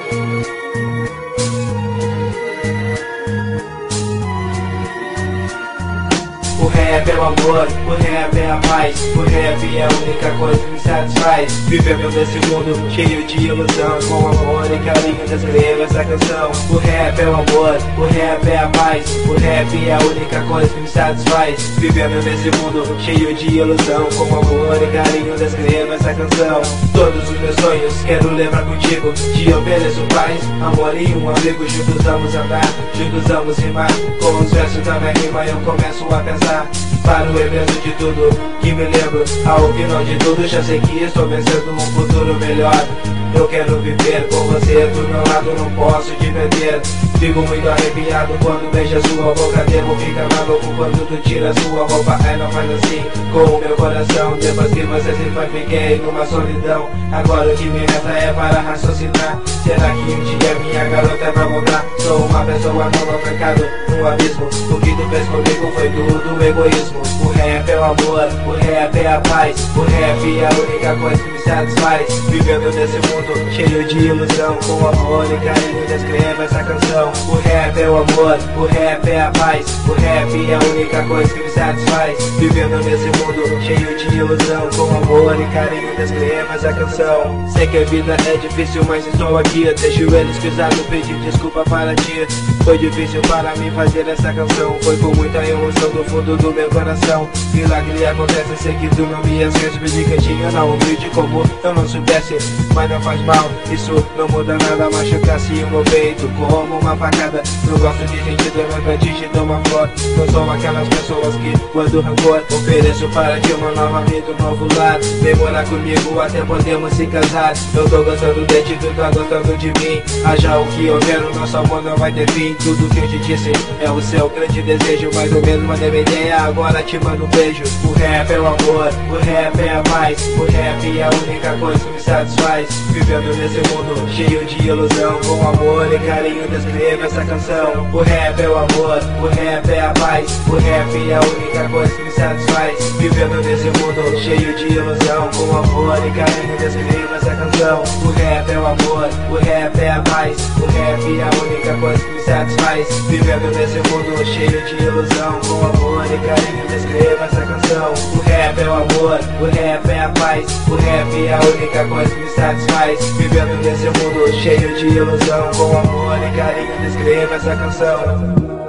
O rap é o amor, o rap é a paz, o rap é a única coisa que me satisfaz. Vivemos nesse mundo cheio de ilusão, com amor e carinho descrevo essa canção. O rap é o amor, o rap é a paz, o rap é a única coisa que me satisfaz. Vivemos nesse mundo cheio de ilusão, com amor e carinho descrevo essa canção. Todos os meus sonhos quero levar contigo, te ofereço paz, amor e um amigo. Juntos vamos andar, juntos vamos rimar, com os versos da minha rima eu começo a pensar. Para o evento de tudo que me lembro, ao final de tudo já sei que estou vencendo um futuro melhor. Eu quero viver com você do meu lado, não posso te perder. Fico muito arrepiado quando vejo a sua boca, devo ficar maluco quando tu tira sua roupa. Não faz assim com o meu coração, depois que você se foi fiquei numa solidão. Agora o que me resta é para raciocinar, será que um dia minha garota vai voltar? Sou uma pessoa nova, trancado num abismo. O que tu fez comigo foi tudo egoísmo. O rap é o amor, o rap é a paz, o rap é a única coisa que me satisfaz. Vivendo nesse mundo cheio de ilusão, com amor e carinho descreva essa canção. O rap é o amor, o rap é a paz, o rap é a única coisa que me satisfaz. Vivendo nesse mundo cheio de ilusão, com amor e carinho descreva essa canção. Sei que a vida é difícil, mas estou aqui, de joelhos cruzados, pedir desculpa para ti. Foi difícil para mim fazer essa canção, foi com muita emoção do fundo do meu coração. Milagre acontece, sei que tu não me esquece, pedi cantinho na humilde como eu não soubesse. Mas não faz mal, isso não muda nada, machucasse o meu peito como uma facada. Não gosto de gente nunca te dou uma flor. Não sou aquelas pessoas que guardam rancor. Ofereço para ti uma nova vida, um novo lar. Vem morar comigo, até podemos se casar. Eu tô gostando de ti, tu tá gostando de mim. Haja o que houver, o nosso amor não vai ter fim. Tudo que eu te disse é o seu grande desejo, mais ou menos mandei minha ideia, agora te mando um beijo. O rap é o amor, o rap é a paz, o rap é a única coisa que me satisfaz. Vivendo nesse mundo cheio de ilusão, com amor e carinho descreva essa canção. O rap é o amor, o rap é a paz, o rap é a única coisa que me satisfaz. Vivendo nesse mundo cheio de ilusão, com amor e carinho descreva essa canção. O rap é o amor, o rap é a paz, o rap é a única coisa que me satisfaz. Vivendo nesse mundo cheio de ilusão, com amor e carinho descreva essa canção. O rap é o amor, o rap é a paz, o rap é a única coisa que me satisfaz. Vivendo nesse mundo cheio de ilusão, com amor e carinho descreva essa canção.